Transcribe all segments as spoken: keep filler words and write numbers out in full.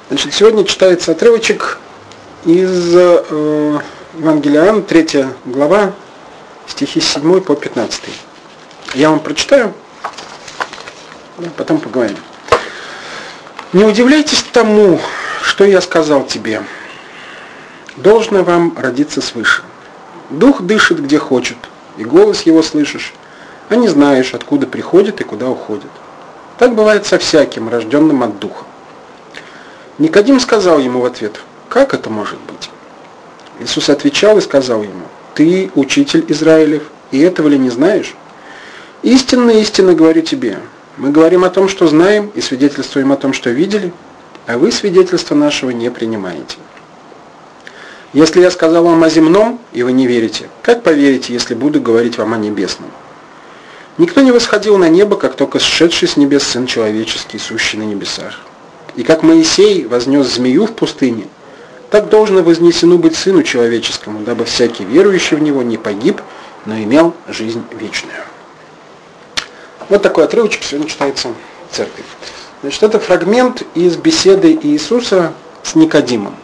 Значит, сегодня читается отрывочек из э, Евангелия Иоанна, третья глава, стихи с седьмого по пятнадцатый. Я вам прочитаю, а потом поговорим. «Не удивляйтесь тому, что я сказал тебе. Должно вам родиться свыше. Дух дышит, где хочет, и голос его слышишь, а не знаешь, откуда приходит и куда уходит. Так бывает со всяким, рожденным от Духа». Никодим сказал ему в ответ: «Как это может быть?» Иисус отвечал и сказал ему: «Ты учитель Израилев, и этого ли не знаешь? Истинно, истинно говорю тебе, мы говорим о том, что знаем, и свидетельствуем о том, что видели, а вы свидетельства нашего не принимаете. Если я сказал вам о земном, и вы не верите, как поверите, если буду говорить вам о небесном? Никто не восходил на небо, как только сшедший с небес Сын Человеческий, сущий на небесах. И как Моисей вознес змею в пустыне, так должно вознесено быть Сыну Человеческому, дабы всякий верующий в Него не погиб, но имел жизнь вечную». Вот такой отрывочек сегодня читается в церкви. Значит, это фрагмент из беседы Иисуса с Никодимом.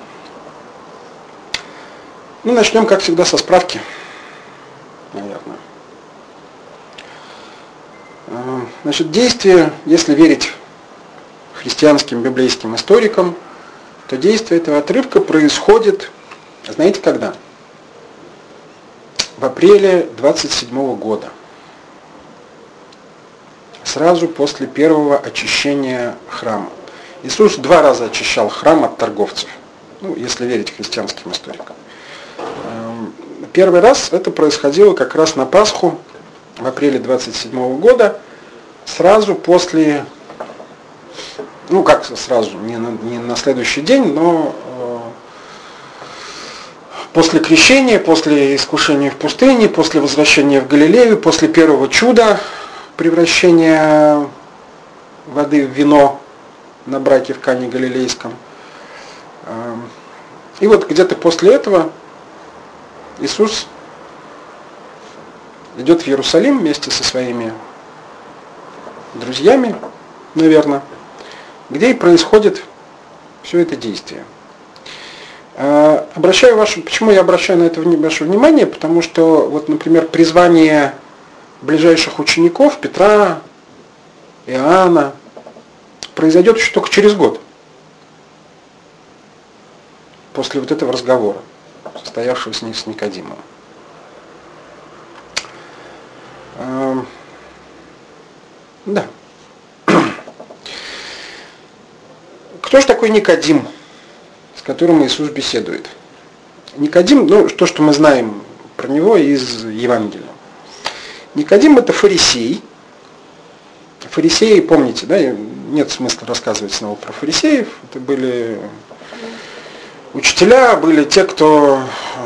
Ну, начнем, как всегда, со справки, наверное. Значит, действие, если верить христианским библейским историкам, то действие этого отрывка происходит, знаете когда? В апреле двадцать седьмого года. Сразу после первого очищения храма. Иисус два раза очищал храм от торговцев, ну, если верить христианским историкам. Первый раз это происходило как раз на Пасху в апреле двадцать седьмого года, сразу после, ну как сразу, не на, не на следующий день, но э, после крещения, после искушения в пустыне, после возвращения в Галилею, после первого чуда, превращения воды в вино на браке в Кане Галилейском. Э, и вот где-то после этого Иисус идет в Иерусалим вместе со своими друзьями, наверное, где и происходит все это действие. Обращаю ваше, почему я обращаю на это ваше внимание? Потому что, вот, например, призвание ближайших учеников Петра, Иоанна произойдет еще только через год, после вот этого разговора, состоявшегося с ним с Никодимом. Да. Кто же такой Никодим, с которым Иисус беседует? Никодим, ну, то, что мы знаем про него из Евангелия. Никодим — это фарисей. Фарисеи, помните, да, нет смысла рассказывать снова про фарисеев. Это были учителя, были те, кто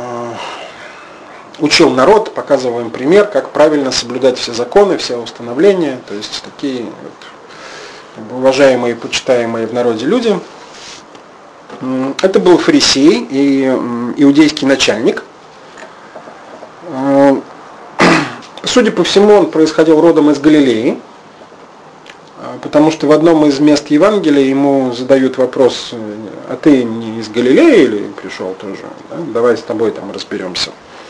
учил народ, показывал им пример, как правильно соблюдать все законы, все установления. То есть такие вот уважаемые и почитаемые в народе люди. Это был фарисей и иудейский начальник. Судя по всему, он происходил родом из Галилеи, потому что в одном из мест Евангелия ему задают вопрос: а ты не из Галилеи или пришел тоже? Да? Давай с тобой там разберемся.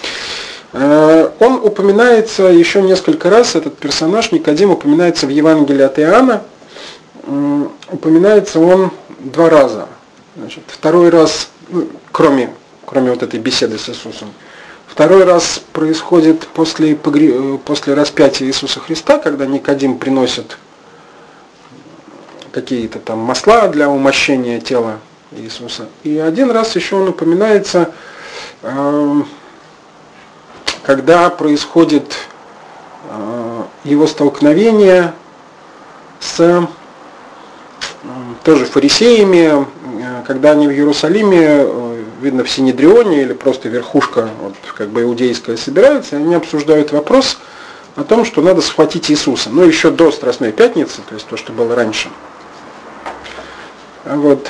Он упоминается еще несколько раз, этот персонаж, Никодим, упоминается в Евангелии от Иоанна. Упоминается он два раза. Значит, второй раз, ну, кроме, кроме вот этой беседы с Иисусом, второй раз происходит после, после распятия Иисуса Христа, когда Никодим приносит какие-то там масла для умощения тела Иисуса. И один раз еще он упоминается, когда происходит его столкновение с тоже фарисеями, когда они в Иерусалиме, видно, в Синедрионе или просто верхушка вот, как бы иудейская собирается, и они обсуждают вопрос о том, что надо схватить Иисуса. Ну, еще до Страстной Пятницы, то есть то, что было раньше. Вот.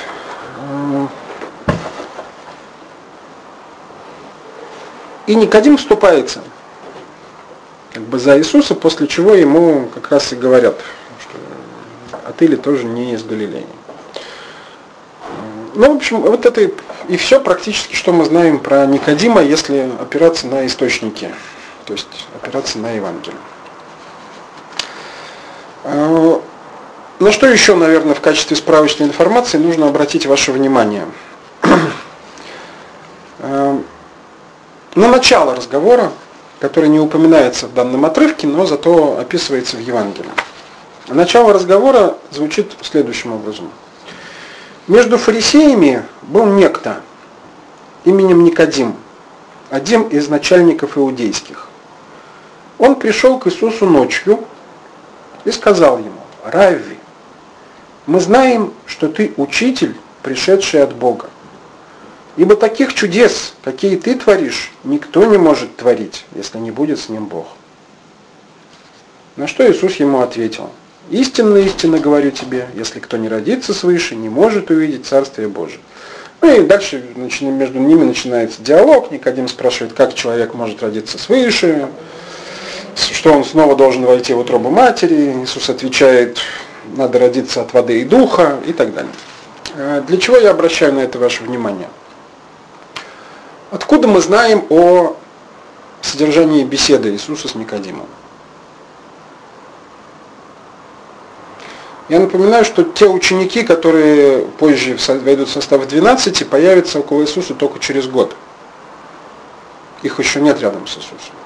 И Никодим вступается как бы за Иисуса, после чего ему как раз и говорят, что а ты ли тоже не из Галилеи. Ну, в общем, вот это и все практически, что мы знаем про Никодима, если опираться на источники, то есть опираться на Евангелие. На что еще, наверное, в качестве справочной информации нужно обратить ваше внимание? На начало разговора, который не упоминается в данном отрывке, но зато описывается в Евангелии. Начало разговора звучит следующим образом. Между фарисеями был некто именем Никодим, один из начальников иудейских. Он пришел к Иисусу ночью и сказал ему: «Равви, мы знаем, что ты учитель, пришедший от Бога. Ибо таких чудес, какие ты творишь, никто не может творить, если не будет с ним Бог». На что Иисус ему ответил: «Истинно, истинно говорю тебе, если кто не родится свыше, не может увидеть Царствие Божие». Ну и дальше между ними начинается диалог. Никодим спрашивает, как человек может родиться свыше, что он снова должен войти в утробу матери. Иисус отвечает: надо родиться от воды и духа, и так далее. Для чего я обращаю на это ваше внимание? Откуда мы знаем о содержании беседы Иисуса с Никодимом? Я напоминаю, что те ученики, которые позже войдут в состав двенадцати, появятся около Иисуса только через год. Их еще нет рядом с Иисусом.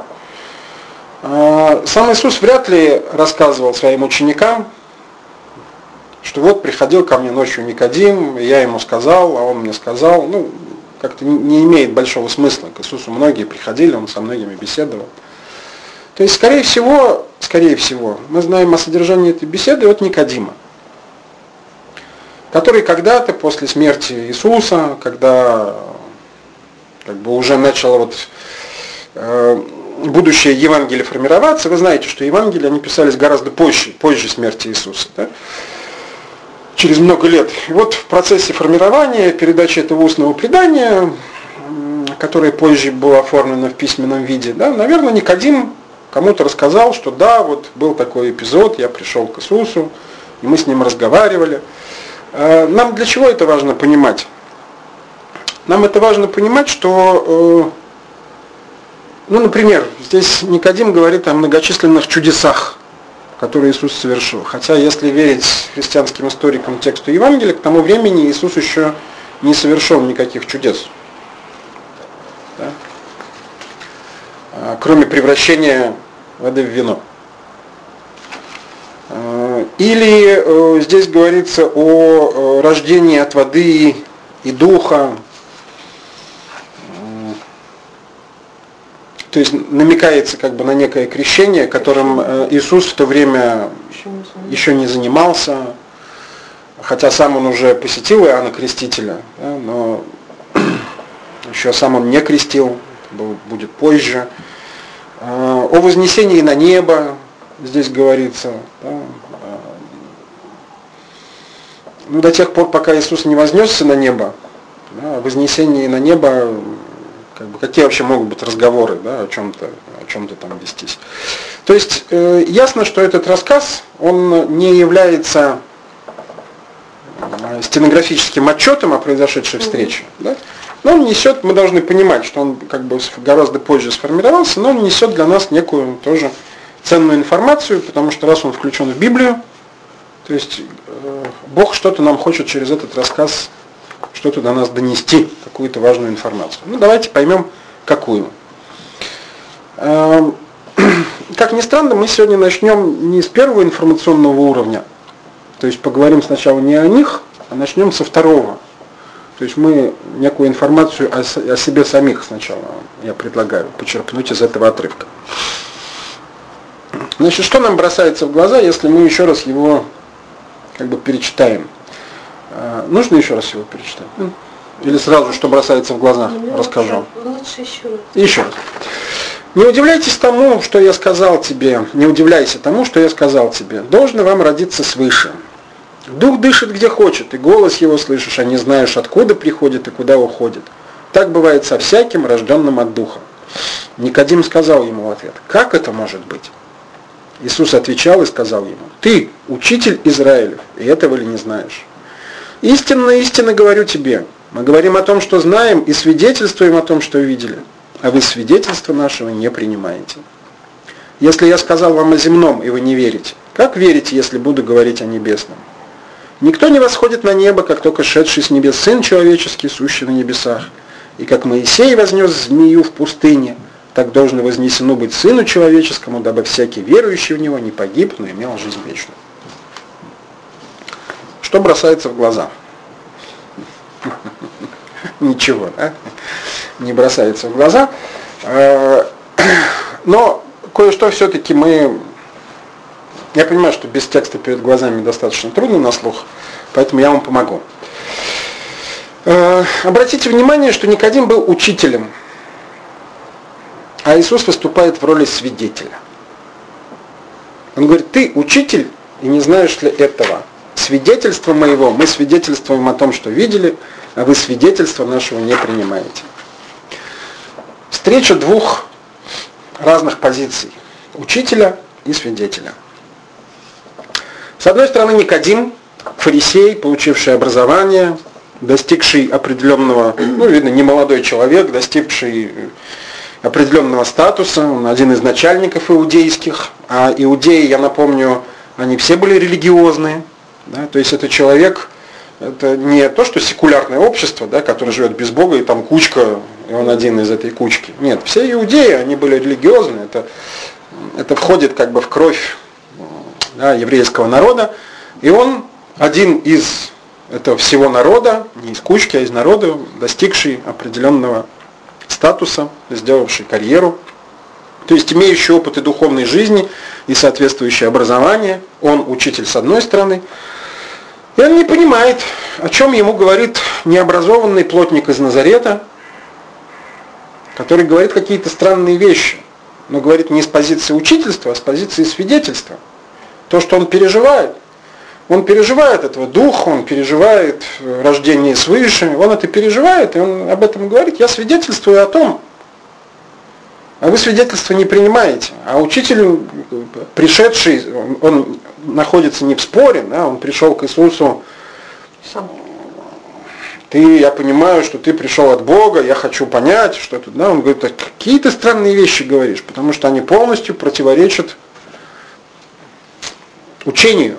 Сам Иисус вряд ли рассказывал своим ученикам, что вот приходил ко мне ночью Никодим, и я ему сказал, а он мне сказал. Ну, как-то не имеет большого смысла. К Иисусу многие приходили, он со многими беседовал. То есть, скорее всего, скорее всего, мы знаем о содержании этой беседы от Никодима, который когда-то после смерти Иисуса, когда как бы уже начало вот, э, будущее Евангелие формироваться, вы знаете, что Евангелия они писались гораздо позже, позже смерти Иисуса, да? Через много лет. И вот в процессе формирования, передачи этого устного предания, которое позже было оформлено в письменном виде, да, наверное, Никодим кому-то рассказал, что да, вот был такой эпизод, я пришел к Иисусу, и мы с ним разговаривали. Нам для чего это важно понимать? Нам это важно понимать, что, ну, например, здесь Никодим говорит о многочисленных чудесах, которые Иисус совершил. Хотя, если верить христианским историкам тексту Евангелия, к тому времени Иисус еще не совершил никаких чудес. Да? Кроме превращения воды в вино. Или здесь говорится о рождении от воды и духа. То есть намекается как бы на некое крещение, которым Иисус в то время еще не занимался, хотя сам он уже посетил Иоанна Крестителя, да, но еще сам он не крестил, будет позже. О вознесении на небо здесь говорится. Да. Ну, до тех пор, пока Иисус не вознесся на небо, да, о вознесении на небо, как бы, какие вообще могут быть разговоры, да, о чем-то, о чем-то там вестись. То есть э, ясно, что этот рассказ, он не является стенографическим отчетом о произошедшей встрече, да? Но он несет, мы должны понимать, что он как бы гораздо позже сформировался, но он несет для нас некую тоже ценную информацию, потому что раз он включен в Библию, то есть э, Бог что-то нам хочет через этот рассказ, что-то до нас донести, какую-то важную информацию. Ну, давайте поймем, какую. Э, как ни странно, мы сегодня начнем не с первого информационного уровня, то есть поговорим сначала не о них, а начнем со второго. То есть мы некую информацию о, о себе самих сначала, я предлагаю, почерпнуть из этого отрывка. Значит, что нам бросается в глаза, если мы еще раз его как бы перечитаем? А, нужно еще раз его перечитать? Или сразу, что бросается в глаза, ну, расскажу? Лучше еще раз. Еще раз. Не удивляйтесь тому, что я сказал тебе, не удивляйся тому, что я сказал тебе. Должно вам родиться свыше. Дух дышит где хочет, и голос его слышишь, а не знаешь, откуда приходит и куда уходит. Так бывает со всяким, рожденным от Духа. Никодим сказал ему в ответ: как это может быть? Иисус отвечал и сказал ему: ты, учитель Израилев, и этого ли не знаешь? Истинно, истинно говорю тебе. Мы говорим о том, что знаем, и свидетельствуем о том, что видели. А вы свидетельства нашего не принимаете. Если я сказал вам о земном, и вы не верите, как верите, если буду говорить о небесном? Никто не восходит на небо, как только шедший с небес Сын Человеческий, сущий на небесах. И как Моисей вознес змею в пустыне, так должно вознесено быть Сыну Человеческому, дабы всякий верующий в Него не погиб, но имел жизнь вечную. Что бросается в глаза? Ничего, да? Не бросается в глаза. Но кое-что все-таки мы... Я понимаю, что без текста перед глазами достаточно трудно на слух, поэтому я вам помогу. Обратите внимание, что Никодим был учителем, а Иисус выступает в роли свидетеля. Он говорит: ты учитель и не знаешь ли этого? Свидетельство моего, мы свидетельствуем о том, что видели, а вы свидетельства нашего не принимаете. Встреча двух разных позиций: учителя и свидетеля. С одной стороны, Никодим, фарисей, получивший образование, достигший определенного, ну, видно, не молодой человек, достигший определенного статуса, он один из начальников иудейских, а иудеи, я напомню, они все были религиозные, да, то есть это человек, это не то, что секулярное общество, да, которое живет без Бога, и там кучка, и он один из этой кучки. Нет, все иудеи, они были религиозные, это, это входит как бы в кровь, да, еврейского народа, и он один из этого всего народа, не из кучки, а из народа, достигший определенного статуса, сделавший карьеру, то есть имеющий опыт и духовной жизни, и соответствующее образование. Он учитель с одной стороны, и он не понимает, о чем ему говорит необразованный плотник из Назарета, который говорит какие-то странные вещи, но говорит не с позиции учительства, а с позиции свидетельства. То, что он переживает. Он переживает этого духа, он переживает рождение свыше, он это переживает, и он об этом говорит. Я свидетельствую о том, а вы свидетельство не принимаете. А учитель, пришедший, он находится не в споре, да, он пришел к Иисусу. Ты, я понимаю, что ты пришел от Бога, я хочу понять, что тут. Да, он говорит: какие ты странные вещи говоришь, потому что они полностью противоречат учению.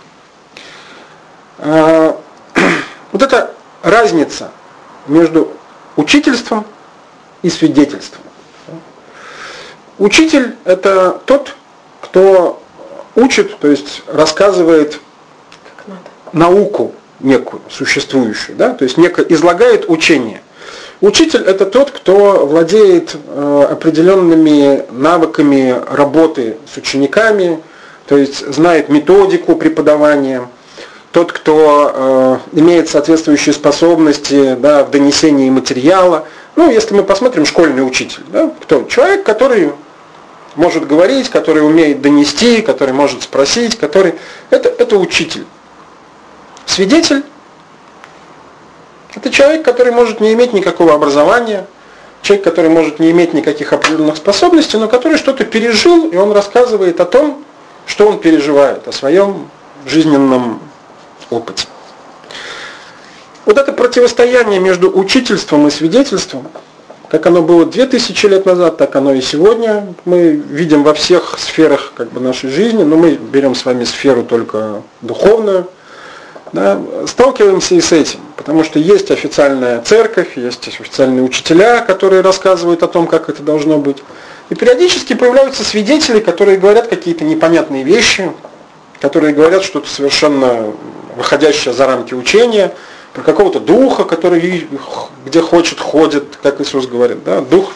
Вот эта разница между учительством и свидетельством. Учитель – это тот, кто учит, то есть рассказывает науку некую, существующую, да? То есть неко излагает учение. Учитель – это тот, кто владеет определенными навыками работы с учениками, то есть знает методику преподавания, тот, кто э, имеет соответствующие способности, да, в донесении материала. Ну, если мы посмотрим, школьный учитель, да, кто? Человек, который может говорить, который умеет донести, который может спросить, который... Это, это учитель. Свидетель – это человек, который может не иметь никакого образования, человек, который может не иметь никаких определенных способностей, но который что-то пережил, и он рассказывает о том, что он переживает, о своем жизненном опыте. Вот это противостояние между учительством и свидетельством, как оно было две тысячи лет назад, так оно и сегодня. Мы видим во всех сферах как бы, нашей жизни, но мы берем с вами сферу только духовную. Да, сталкиваемся и с этим, потому что есть официальная церковь, есть официальные учителя, которые рассказывают о том, как это должно быть. И периодически появляются свидетели, которые говорят какие-то непонятные вещи, которые говорят что-то совершенно выходящее за рамки учения, про какого-то духа, который где хочет, ходит, как Иисус говорит. Да? Дух,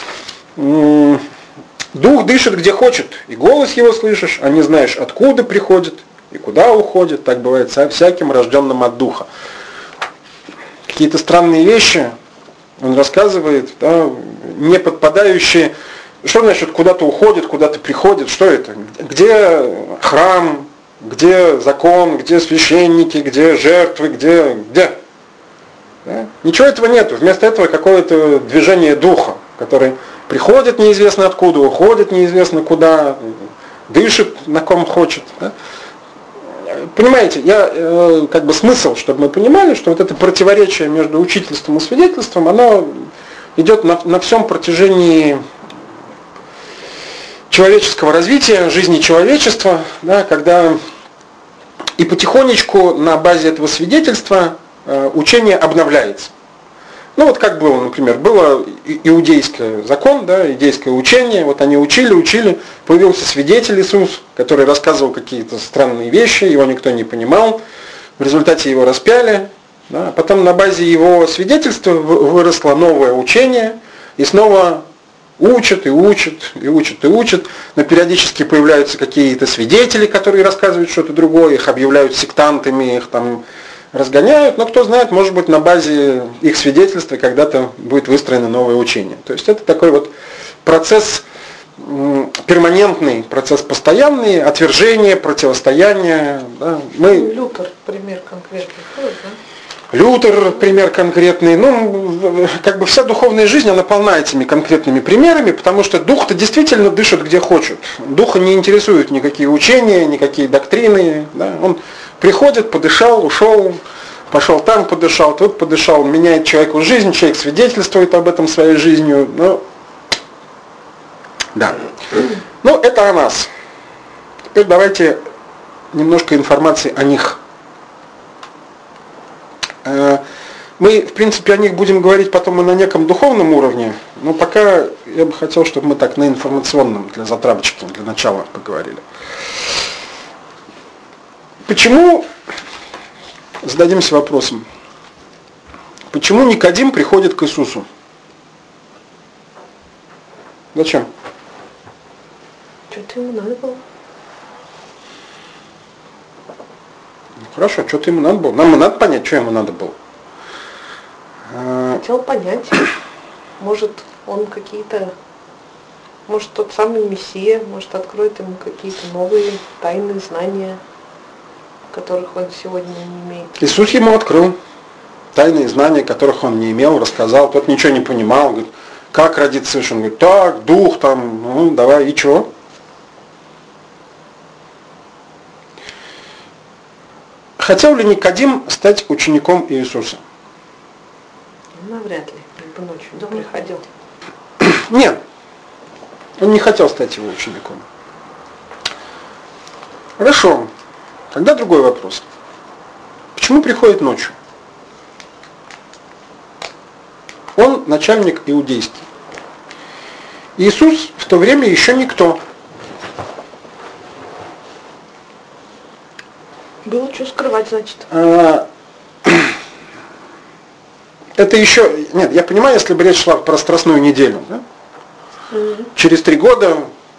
дух дышит где хочет, и голос его слышишь, а не знаешь, откуда приходит и куда уходит. Так бывает со всяким рожденным от духа. Какие-то странные вещи он рассказывает, да, не подпадающие. Что значит куда-то уходит, куда-то приходит? Что это? Где храм? Где закон? Где священники? Где жертвы? Где? Где? Да? Ничего этого нет. Вместо этого какое-то движение духа, который приходит неизвестно откуда, уходит неизвестно куда, дышит на ком хочет. Да? понимаете, я э, как бы смысл, чтобы мы понимали, что вот это противоречие между учительством и свидетельством, оно идет на, на всем протяжении человеческого развития, жизни человечества, да, когда и потихонечку на базе этого свидетельства э, учение обновляется. Ну вот как было, например, было иудейский закон, да, иудейское учение, вот они учили, учили, появился свидетель Иисус, который рассказывал какие-то странные вещи, его никто не понимал, в результате его распяли, да, потом на базе его свидетельства выросло новое учение, и снова учат и учат, и учат и учат, но периодически появляются какие-то свидетели, которые рассказывают что-то другое, их объявляют сектантами, их там разгоняют, но кто знает, может быть, на базе их свидетельства когда-то будет выстроено новое учение. То есть это такой вот процесс перманентный, процесс постоянный, отвержение, противостояние. Да. Мы... Лютер пример конкретный, да? Лютер пример конкретный. Ну, как бы вся духовная жизнь, она полна этими конкретными примерами, потому что дух-то действительно дышит где хочет. Духа не интересуют никакие учения, никакие доктрины. Да. Он приходит, подышал, ушел, пошел там, подышал, тут подышал, меняет человеку жизнь, человек свидетельствует об этом своей жизнью. Ну, да. Ну, это о нас. Теперь давайте немножко информации о них. Мы, в принципе, о них будем говорить потом и на неком духовном уровне, но пока я бы хотел, чтобы мы так на информационном, для затравочки, для начала поговорили. Почему, зададимся вопросом, почему Никодим приходит к Иисусу? Зачем? Что-то ему надо было. Хорошо, что-то ему надо было. Нам и надо понять, что ему надо было. Хотел понять, может он какие-то, может тот самый Мессия, может откроет ему какие-то новые тайные знания, которых он сегодня не имеет. Иисус ему открыл тайные знания, которых он не имел, рассказал. Тот ничего не понимал. Говорит, как родиться свыше? Он говорит, так, дух там, ну давай, и что? Хотел ли Никодим стать учеником Иисуса? Навряд ли, бы ночью да, приходил. Нет, он не хотел стать его учеником. Хорошо, тогда другой вопрос. Почему приходит ночью? Он начальник иудейский. Иисус в то время еще никто. Было что скрывать, значит. А, это еще... Нет, я понимаю, если бы речь шла про Страстную неделю. Да? Mm-hmm. Через три года...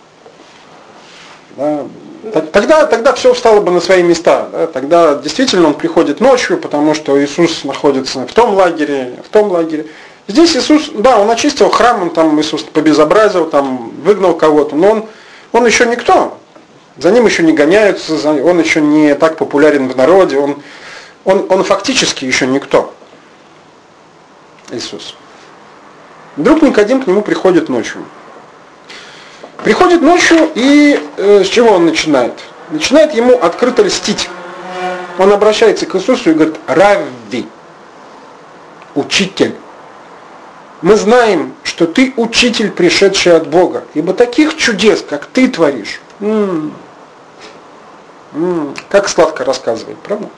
Да, mm-hmm. тогда, тогда все встало бы на свои места. Да? Тогда действительно он приходит ночью, потому что Иисус находится в том лагере, в том лагере. Здесь Иисус, да, он очистил храм, он там Иисус побезобразил, там выгнал кого-то, но он, он еще никто. За ним еще не гоняются, он еще не так популярен в народе, он, он, он фактически еще никто. Иисус. Вдруг Никодим к нему приходит ночью. Приходит ночью и э, с чего он начинает? Начинает ему открыто льстить. Он обращается к Иисусу и говорит, Равви, учитель. Мы знаем, что ты учитель, пришедший от Бога, ибо таких чудес, как ты творишь, м-м, м-м, как сладко рассказывает, правда?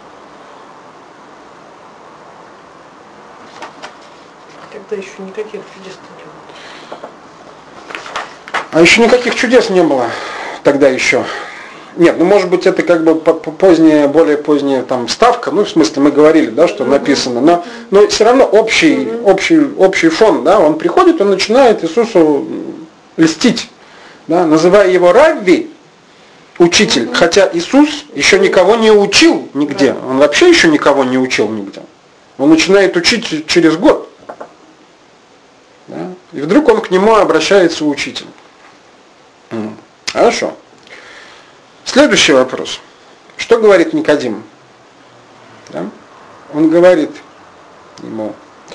Тогда еще никаких чудес не было. А еще никаких чудес не было тогда еще. Нет, ну может быть это как бы поздняя, более поздняя там вставка, ну в смысле мы говорили, да, что написано, но, но все равно общий, общий, общий фон, да, он приходит, он начинает Иисусу льстить, да, называя его Равви, учитель, хотя Иисус еще никого не учил нигде, он вообще еще никого не учил нигде, он начинает учить через год, да, и вдруг он к нему обращается учитель. Хорошо. Следующий вопрос. Что говорит Никодим? Да? Он говорит ему,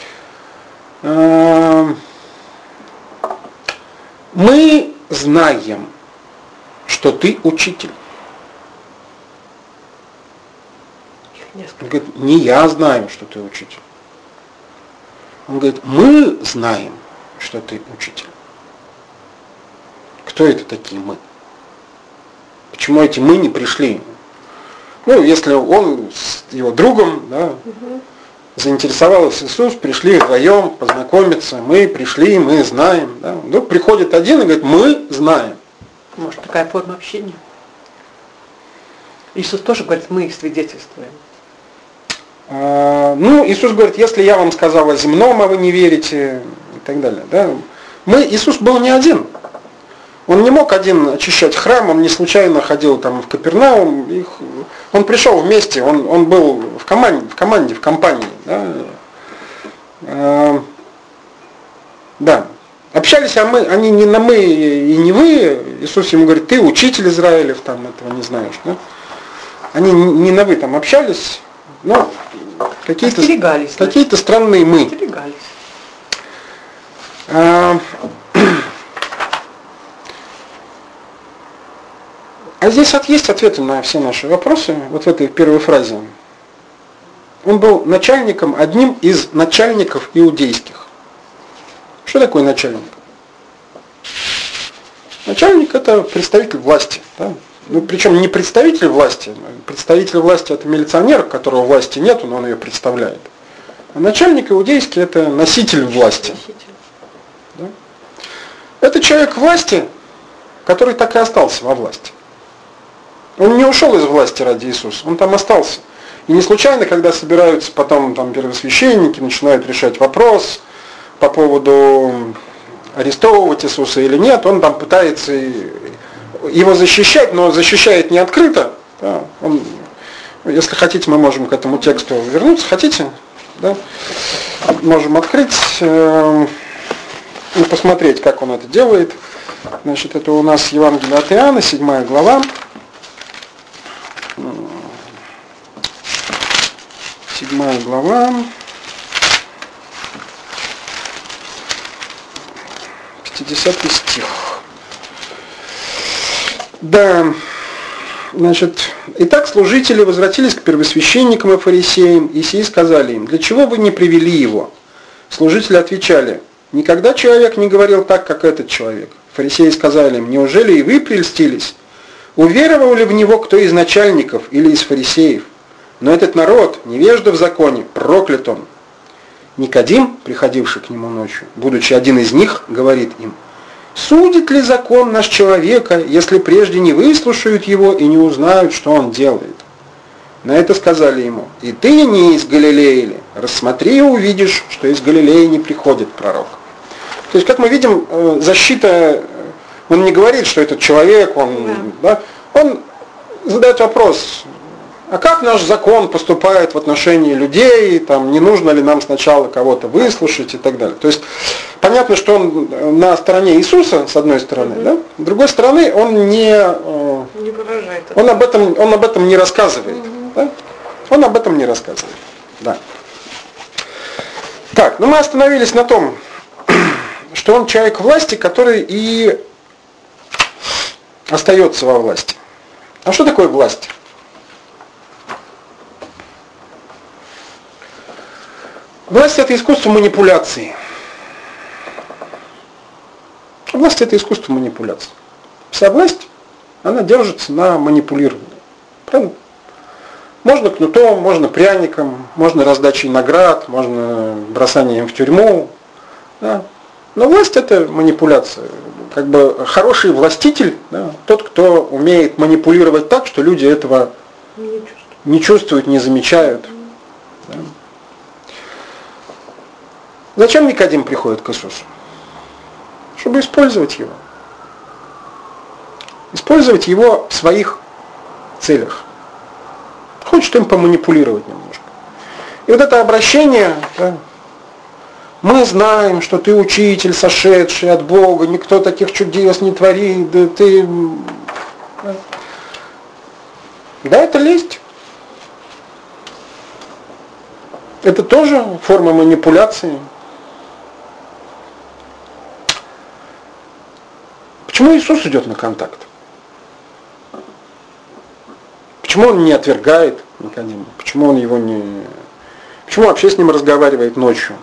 э, мы знаем, что ты учитель. Несколько. Он говорит, не я знаю, что ты учитель. Он говорит, мы знаем, что ты учитель. Кто это такие мы? Почему эти мы не пришли? Ну, если он с его другом, да, угу. заинтересовался Иисус, пришли вдвоем познакомиться, мы пришли, мы знаем. Да. Вдруг приходит один и говорит, мы знаем. Может, такая форма общения? Иисус тоже говорит, мы свидетельствуем. А, ну, Иисус говорит, если я вам сказал о земном, а вы не верите, и так далее. Да. Мы, Иисус был не один. Он не мог один очищать храм, он не случайно ходил там в Капернаум. Их, он пришел вместе, он, он был в команде, в команде, в компании. Да. А, да. Общались а мы, они не на мы и не вы. Иисус ему говорит, ты учитель Израилев, там этого не знаешь. Да? Они не на вы там общались, но какие-то, какие-то странные мы. А, а здесь есть ответы на все наши вопросы, вот в этой первой фразе. Он был начальником, одним из начальников иудейских. Что такое начальник? Начальник это представитель власти. Да? Ну, причем не представитель власти. Представитель власти это милиционер, которого власти нет, но он ее представляет. А начальник иудейский это носитель власти. Носитель. Да? Это человек власти, который так и остался во власти. Он не ушел из власти ради Иисуса, он там остался. И не случайно, когда собираются потом там первосвященники, начинают решать вопрос по поводу арестовывать Иисуса или нет, он там пытается его защищать, но защищает не открыто. Да, он, если хотите, мы можем к этому тексту вернуться. Хотите? Да? Можем открыть э, и посмотреть, как он это делает. Значит, это у нас Евангелие от Иоанна, седьмая глава. Седьмая глава. пятидесятый стих. Да, значит, итак, служители возвратились к первосвященникам и фарисеям, и сии сказали им, для чего вы не привели его? Служители отвечали, никогда человек не говорил так, как этот человек. Фарисеи сказали им, неужели и вы прельстились? Уверовал ли в него кто из начальников или из фарисеев? Но этот народ, невежда в законе, проклят он. Никодим, приходивший к нему ночью, будучи один из них, говорит им, судит ли закон наш человека, если прежде не выслушают его и не узнают, что он делает? На это сказали ему, и ты не из Галилеи ли? Рассмотри и увидишь, что из Галилеи не приходит пророк. То есть, как мы видим, защита, он не говорит, что этот человек, он, да. Да, он задает вопрос, а как наш закон поступает в отношении людей, там, не нужно ли нам сначала кого-то выслушать и так далее. То есть понятно, что он на стороне Иисуса, с одной стороны, mm-hmm. да? С другой стороны, он не, не выражает он об этом, он об этом не рассказывает. Mm-hmm. Да? Он об этом не рассказывает. Да. Так, ну мы остановились на том, что он человек власти, который и остается во власти. А что такое власть? Власть – это искусство манипуляции. Власть – это искусство манипуляции. Вся власть, она держится на манипулировании. Правильно? Можно кнутом, можно пряником, можно раздачей наград, можно бросанием в тюрьму. Да. Но власть – это манипуляция. Как бы хороший властитель, да, тот, кто умеет манипулировать так, что люди этого не чувствуют, не, чувствуют, не замечают. Да. Зачем Никодим приходит к Иисусу? Чтобы использовать его. Использовать его в своих целях. Хочет им поманипулировать немножко. И вот это обращение, да, мы знаем, что ты учитель, сошедший от Бога, никто таких чудес не творит, да ты... Да, да, это лесть. Это тоже форма манипуляции. Почему Иисус идет на контакт? Почему он не отвергает Никодима? Почему он его не... Почему вообще с ним разговаривает ночью?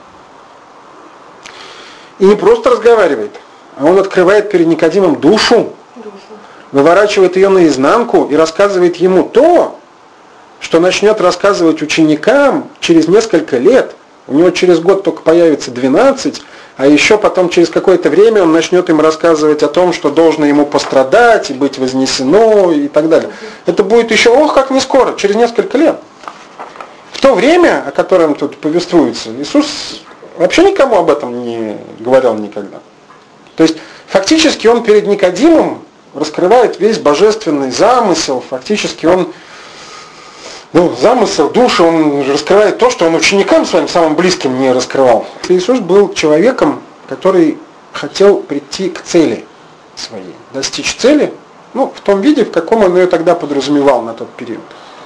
И не просто разговаривает, а он открывает перед Никодимом душу, выворачивает ее наизнанку и рассказывает ему то, что начнет рассказывать ученикам через несколько лет. У него через год только появится двенадцать, а еще потом через какое-то время он начнет им рассказывать о том, что должно ему пострадать и быть вознесено и так далее. Это будет еще, ох, как не скоро, через несколько лет. В то время, о котором тут повествуется, Иисус вообще никому об этом не говорил никогда. То есть фактически он перед Никодимом раскрывает весь божественный замысел, фактически он, ну, замысел души, он раскрывает то, что он ученикам своим самым близким не раскрывал. Иисус был человеком, который хотел прийти к цели своей, достичь цели, ну, в том виде, в каком он ее тогда подразумевал на тот период.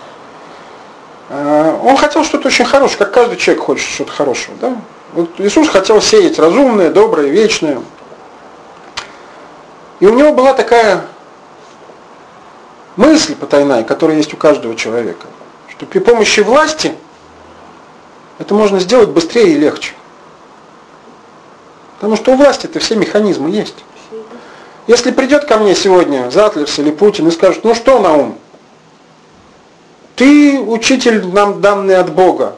Он хотел что-то очень хорошее, как каждый человек хочет что-то хорошего. Да? Вот Иисус хотел сеять разумное, доброе, вечное. И у него была такая мысль потайная, которая есть у каждого человека, что при помощи власти это можно сделать быстрее и легче. Потому что у власти-то все механизмы есть. Если придет ко мне сегодня Затлерс или Путин и скажет, ну что, Наум, ты учитель нам данный от Бога.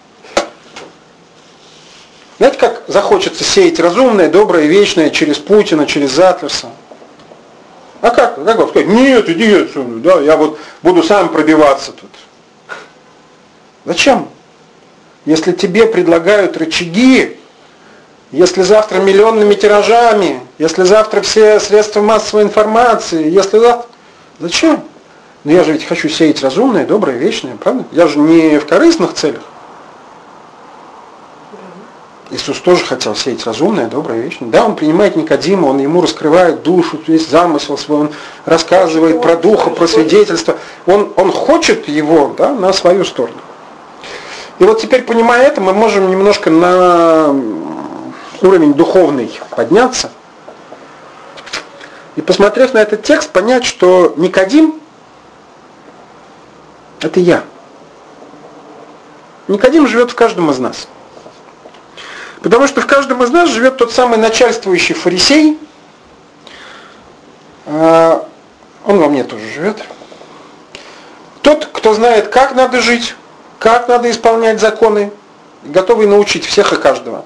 Знаете, как захочется сеять разумное, доброе, вечное через Путина, через Затлерса? А как? Как вам сказать? Нет, иди отсюда, да, я вот буду сам пробиваться тут. Зачем? Если тебе предлагают рычаги, если завтра миллионными тиражами, если завтра все средства массовой информации, если завтра... Зачем? Но я же ведь хочу сеять разумное, доброе, вечное, правда? Я же не в корыстных целях. Иисус тоже хотел сеять разумное, доброе, вечное. Да, он принимает Никодима, он ему раскрывает душу, весь замысел свой, он рассказывает про духа, про свидетельство. Он, он хочет его, да, на свою сторону. И вот теперь, понимая это, мы можем немножко на уровень духовный подняться и, посмотрев на этот текст, понять, что Никодим – это я. Никодим живет в каждом из нас. Потому что в каждом из нас живет тот самый начальствующий фарисей. Он во мне тоже живет. Тот, кто знает, как надо жить, как надо исполнять законы, готовый научить всех и каждого.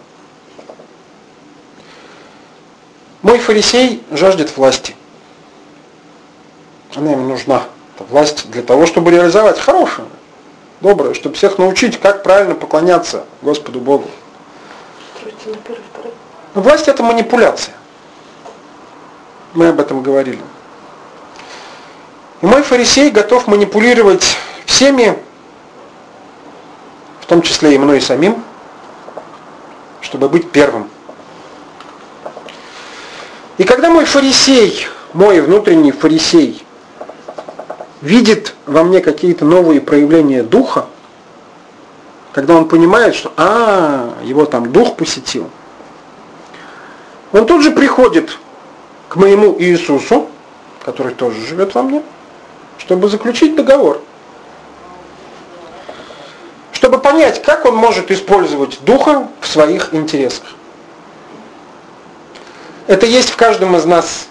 Мой фарисей жаждет власти. Она ему нужна. Это власть для того, чтобы реализовать хорошее, доброе, чтобы всех научить, как правильно поклоняться Господу Богу. Но власть – это манипуляция. Мы об этом говорили. И мой фарисей готов манипулировать всеми, в том числе и мной самим, чтобы быть первым. И когда мой фарисей, мой внутренний фарисей, видит во мне какие-то новые проявления духа, когда он понимает, что а, его там дух посетил, он тут же приходит к моему Иисусу, который тоже живет во мне, чтобы заключить договор. Чтобы понять, как он может использовать духа в своих интересах. Это есть в каждом из нас.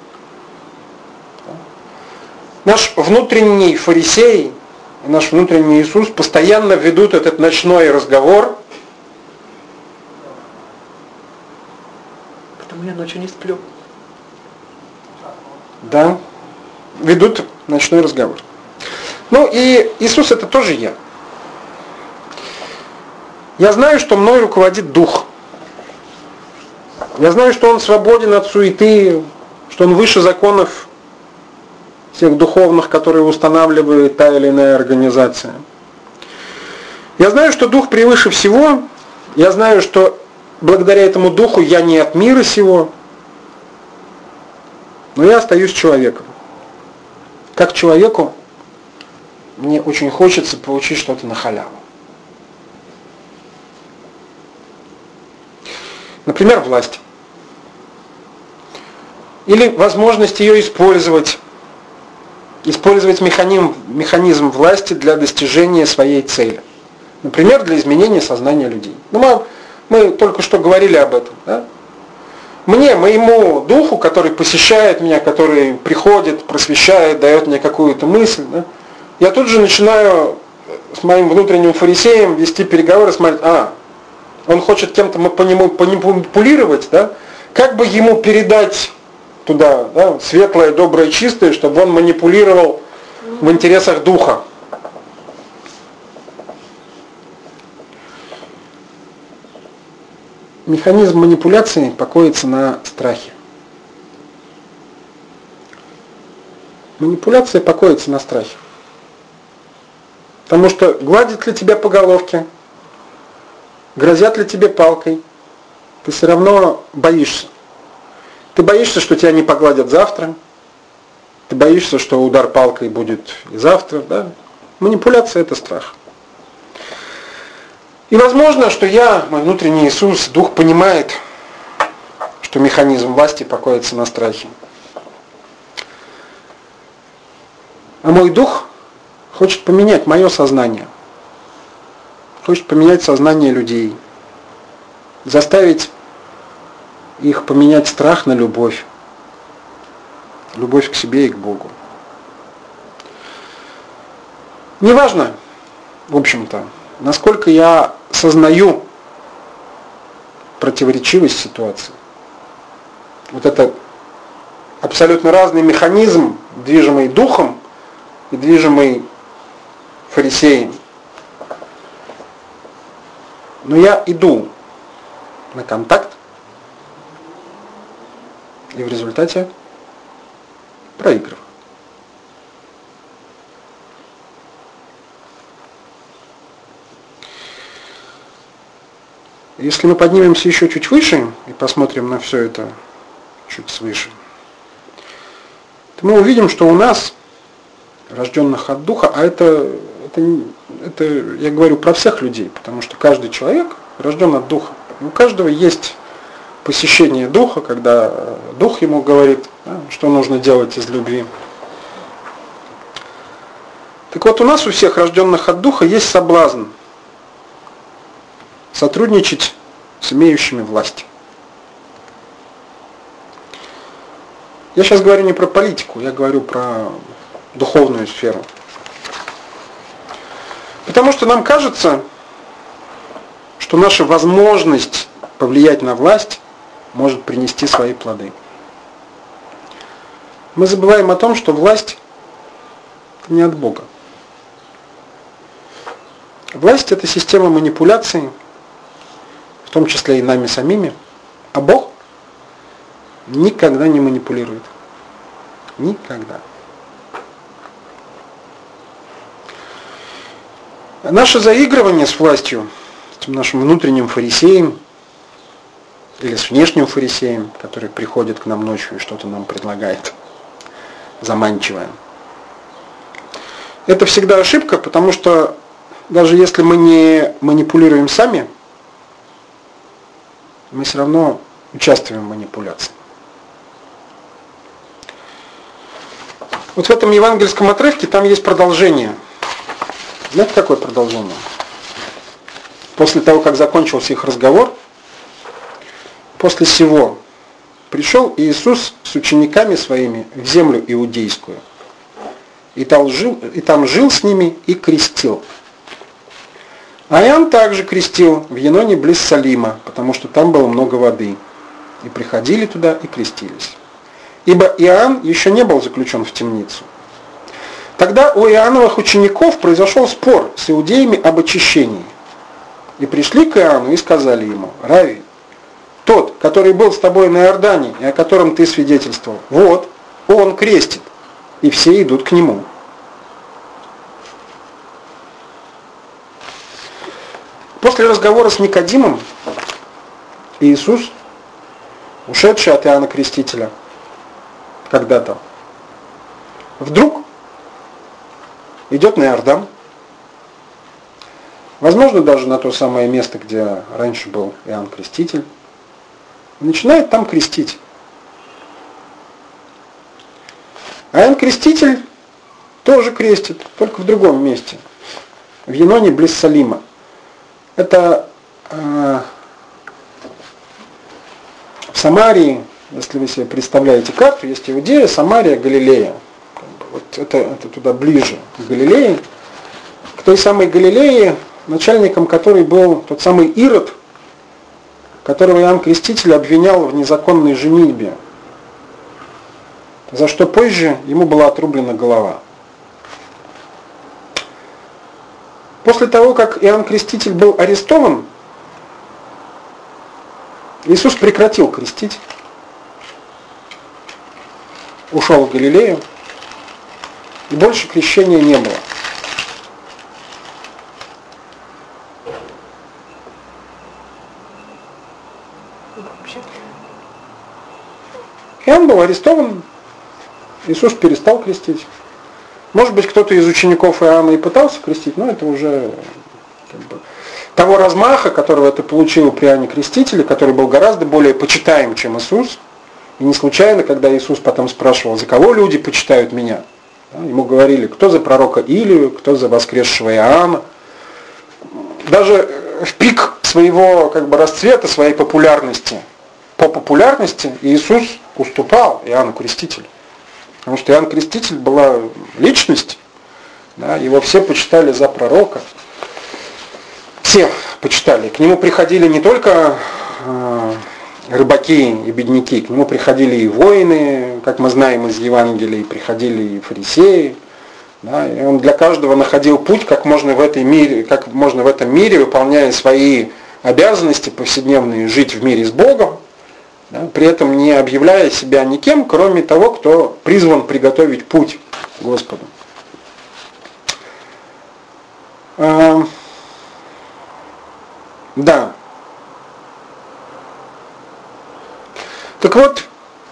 Наш внутренний фарисей, наш внутренний Иисус постоянно ведут этот ночной разговор. Потому я ночью не сплю. Да, ведут ночной разговор. Ну и Иисус это тоже я. Я знаю, что мной руководит Дух. Я знаю, что Он свободен от суеты, что Он выше законов тех духовных, которые устанавливает та или иная организация. Я знаю, что Дух превыше всего. Я знаю, что благодаря этому Духу я не от мира сего. Но я остаюсь человеком. Как человеку мне очень хочется получить что-то на халяву. Например, власть. Или возможность ее использовать. использовать механизм, механизм власти для достижения своей цели. Например, для изменения сознания людей. Ну, мы, мы только что говорили об этом. Да? Мне, моему духу, который посещает меня, который приходит, просвещает, дает мне какую-то мысль, да, я тут же начинаю с моим внутренним фарисеем вести переговоры, смотреть, а, он хочет кем-то по нему манипулировать, да, как бы ему передать туда, да, светлое, доброе, чистое, чтобы он манипулировал в интересах духа. Механизм манипуляции покоится на страхе. Манипуляция покоится на страхе. Потому что гладят ли тебя по головке, грозят ли тебе палкой, ты все равно боишься. Ты боишься, что тебя не погладят завтра, ты боишься, что удар палкой будет и завтра. Да? Манипуляция – это страх. И возможно, что я, мой внутренний Иисус, Дух понимает, что механизм власти покоится на страхе. А мой Дух хочет поменять мое сознание, хочет поменять сознание людей, заставить их поменять страх на любовь, любовь к себе и к Богу. Неважно, в общем-то, насколько я сознаю противоречивость ситуации. Вот это абсолютно разный механизм, движимый духом и движимый фарисеем. Но я иду на контакт и в результате проигрываю. Если мы поднимемся еще чуть выше и посмотрим на все это чуть свыше, то мы увидим, что у нас, рожденных от Духа, а это, это, это я говорю про всех людей, потому что каждый человек рожден от Духа. И у каждого есть посещение Духа, когда Дух ему говорит, да, что нужно делать из любви. Так вот, у нас у всех, рожденных от Духа, есть соблазн сотрудничать с имеющими власть. Я сейчас говорю не про политику, я говорю про духовную сферу. Потому что нам кажется, что наша возможность повлиять на власть может принести свои плоды. Мы забываем о том, что власть не от Бога. Власть – это система манипуляций, в том числе и нами самими, а Бог никогда не манипулирует. Никогда. Наше заигрывание с властью, с этим нашим внутренним фарисеем, или с внешним фарисеем, который приходит к нам ночью и что-то нам предлагает, заманчивое, это всегда ошибка, потому что даже если мы не манипулируем сами, мы все равно участвуем в манипуляции. Вот в этом евангельском отрывке там есть продолжение. Знаете, какое продолжение? После того, как закончился их разговор, после сего пришел Иисус с учениками своими в землю иудейскую, и там жил, и там жил с ними и крестил. А Иоанн также крестил в Еноне близ Салима, потому что там было много воды. И приходили туда и крестились. Ибо Иоанн еще не был заключен в темницу. Тогда у Иоанновых учеников произошел спор с иудеями об очищении. И пришли к Иоанну и сказали ему: «Рави, тот, который был с тобой на Иордане и о котором ты свидетельствовал, вот, он крестит, и все идут к нему». После разговора с Никодимом Иисус, ушедший от Иоанна Крестителя когда-то, вдруг идет на Иордан, возможно, даже на то самое место, где раньше был Иоанн Креститель, и начинает там крестить. А Иоанн Креститель тоже крестит, только в другом месте. В Еноне близ Салима. Это э, в Самарии, если вы себе представляете карту, есть Иудея, Самария, Галилея. Вот это, это туда ближе, к Галилее. К той самой Галилее, начальником которой был тот самый Ирод, которого Иоанн Креститель обвинял в незаконной женитьбе, за что позже ему была отрублена голова. После того, как Иоанн Креститель был арестован, Иисус прекратил крестить, ушел в Галилею, и больше крещения не было. Иоанн был арестован, Иисус перестал крестить. Может быть, кто-то из учеников Иоанна и пытался крестить, но это уже как бы, того размаха, которого это получило при Иоанне Крестителе, который был гораздо более почитаем, чем Иисус. И не случайно, когда Иисус потом спрашивал, за кого люди почитают меня, да, ему говорили, кто за пророка Илию, кто за воскресшего Иоанна. Даже в пик своего как бы, расцвета, своей популярности, по популярности Иисус уступал Иоанну Крестителю. Потому что Иоанн Креститель была личность, да, его все почитали за пророка. Все почитали. К нему приходили не только э, рыбаки и бедняки, к нему приходили и воины, как мы знаем из Евангелия, приходили и фарисеи. Да, и он для каждого находил путь, как можно в этой мире, как можно в этом мире, выполняя свои обязанности повседневные, жить в мире с Богом. Да, при этом не объявляя себя никем, кроме того, кто призван приготовить путь к Господу. А, да. Так вот,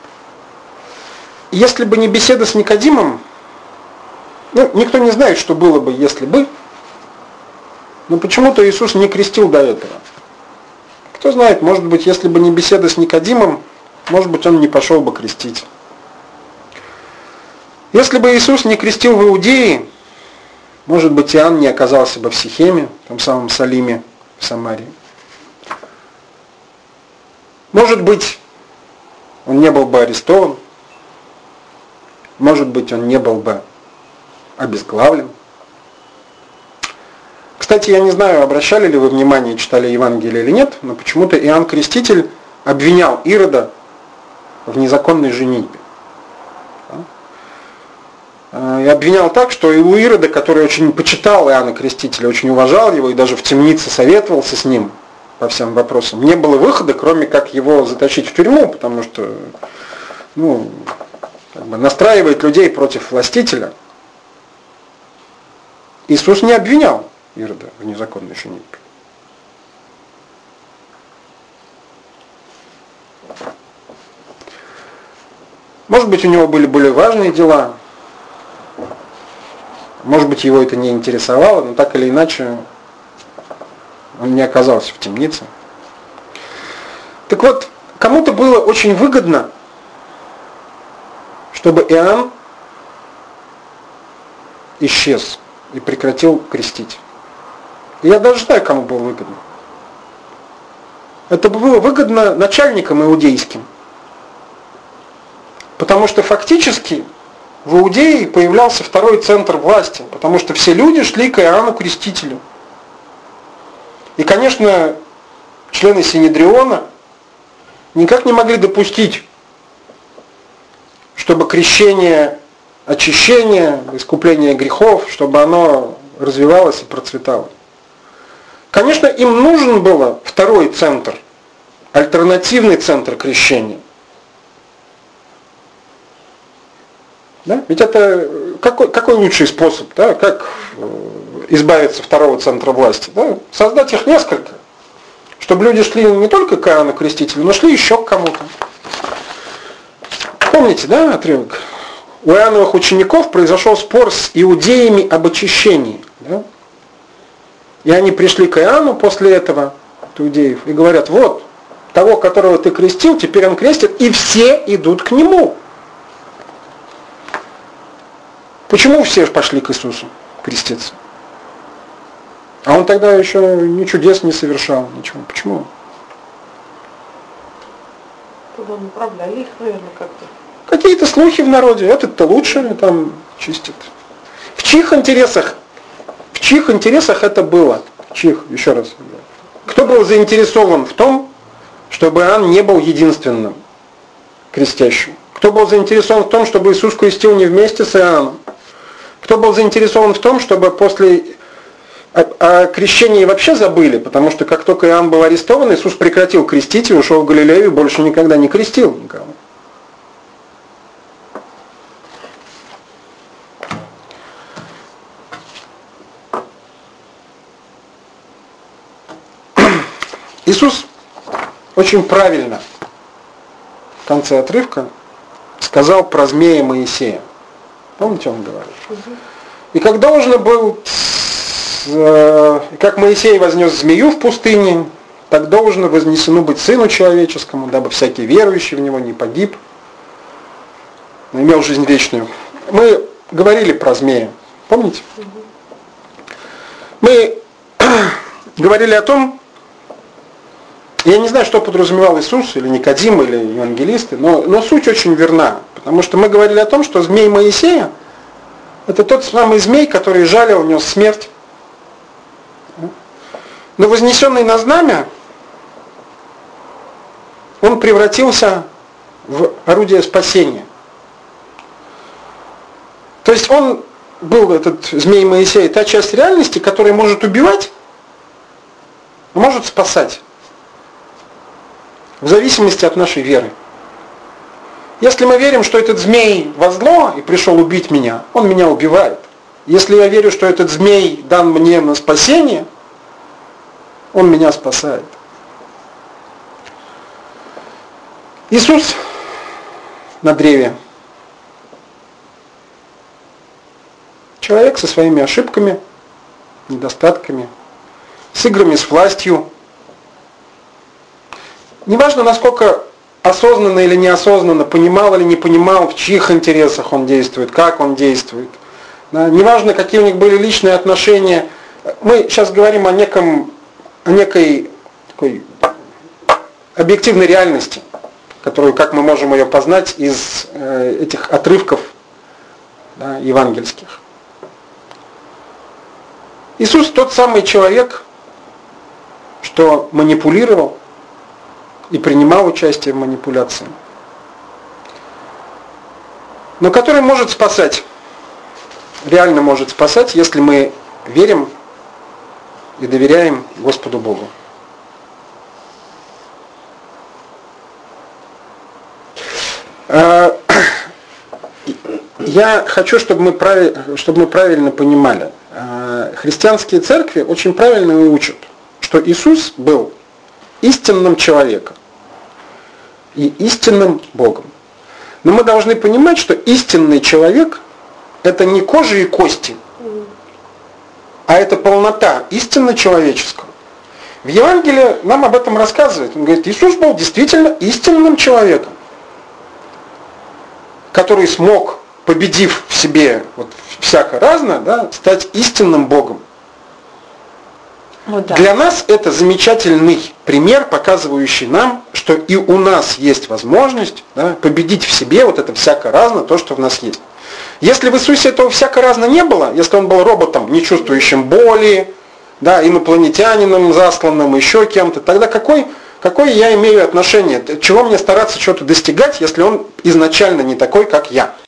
если бы не беседа с Никодимом, ну, никто не знает, что было бы, если бы, но почему-то Иисус не крестил до этого. Кто знает, может быть, если бы не беседа с Никодимом, может быть, он не пошел бы крестить. Если бы Иисус не крестил в Иудее, может быть, Иоанн не оказался бы в Сихеме, в том самом Салиме, в Самарии. Может быть, он не был бы арестован. Может быть, он не был бы обезглавлен. Кстати, я не знаю, обращали ли вы внимание, читали Евангелие или нет, но почему-то Иоанн Креститель обвинял Ирода в незаконной женитьбе. И обвинял так, что и у Ирода, который очень почитал Иоанна Крестителя, очень уважал его и даже в темнице советовался с ним по всем вопросам, не было выхода, кроме как его затащить в тюрьму, потому что ну, как бы настраивает людей против властителя. Иисус не обвинял Ирода в незаконной женитьбе. Может быть, у него были более важные дела, может быть, его это не интересовало, но так или иначе он не оказался в темнице. Так вот, кому-то было очень выгодно, чтобы Иоанн исчез и прекратил крестить. И я даже знаю, кому было выгодно. Это было выгодно начальникам иудейским. Потому что фактически в Иудее появлялся второй центр власти, потому что все люди шли к Иоанну Крестителю. И, конечно, члены Синедриона никак не могли допустить, чтобы крещение, очищение, искупление грехов, чтобы оно развивалось и процветало. Конечно, им нужен был второй центр, альтернативный центр крещения. Да? Ведь это какой, какой лучший способ, да? Как избавиться от второго центра власти? Да? Создать их несколько, чтобы люди шли не только к Иоанну Крестителю, но шли еще к кому-то. Помните, да, отрывок? У Иоанновых учеников произошел спор с иудеями об очищении. Да? И они пришли к Иоанну после этого, от иудеев, и говорят, вот, того, которого ты крестил, теперь он крестит, и все идут к нему. Почему все пошли к Иисусу креститься? А он тогда еще ни чудес не совершал, ничего. Почему? Туда направляли их, наверное, как-то. Какие-то слухи в народе, этот-то лучше там чистит. В чьих интересах, в чьих интересах это было? В чьих, еще раз. Кто был заинтересован в том, чтобы Иоанн не был единственным крестящим? Кто был заинтересован в том, чтобы Иисус крестил не вместе с Иоанном? Кто был заинтересован в том, чтобы после о крещении вообще забыли, потому что как только Иоанн был арестован, Иисус прекратил крестить и ушел в Галилею и больше никогда не крестил никого. Иисус очень правильно в конце отрывка сказал про змея Моисея. Помните, он говорил? И как должен был, как Моисей вознес змею в пустыне, так должно вознесено быть Сыну Человеческому, дабы всякий верующий в Него не погиб, но имел жизнь вечную. Мы говорили про змея, помните? Мы говорили о том, я не знаю, что подразумевал Иисус, или Никодим, или евангелисты, но, но суть очень верна. Потому что мы говорили о том, что змей Моисея – это тот самый змей, который жалил, нес смерть. Но вознесенный на знамя, он превратился в орудие спасения. То есть он был, этот змей Моисей, та часть реальности, которая может убивать, а может спасать. В зависимости от нашей веры. Если мы верим, что этот змей во зло и пришел убить меня, он меня убивает. Если я верю, что этот змей дан мне на спасение, он меня спасает. Иисус на древе. Человек со своими ошибками, недостатками, с играми с властью. Неважно, насколько осознанно или неосознанно, понимал или не понимал, в чьих интересах он действует, как он действует. Да, неважно, какие у них были личные отношения. Мы сейчас говорим о, неком, о некой такой объективной реальности, которую, как мы можем ее познать из э, этих отрывков, да, евангельских. Иисус тот самый человек, что манипулировал и принимал участие в манипуляции, но который может спасать, реально может спасать, если мы верим и доверяем Господу Богу. Я хочу, чтобы мы, правильно, чтобы мы правильно понимали. Христианские церкви очень правильно учат, что Иисус был истинным человеком и истинным Богом. Но мы должны понимать, что истинный человек – это не кожа и кости, а это полнота истинно человеческого. В Евангелии нам об этом рассказывает. Он говорит, Иисус был действительно истинным человеком, который смог, победив в себе вот всяко разное, да, стать истинным Богом. Ну, да. Для нас это замечательный пример, показывающий нам, что и у нас есть возможность, да, победить в себе вот это всяко разное, то, что в нас есть. Если в Иисусе этого всяко разно не было, если он был роботом, не чувствующим боли, да, инопланетянином засланным, еще кем-то, тогда какой, какое я имею отношение? Чего мне стараться что-то достигать, если он изначально не такой, как я?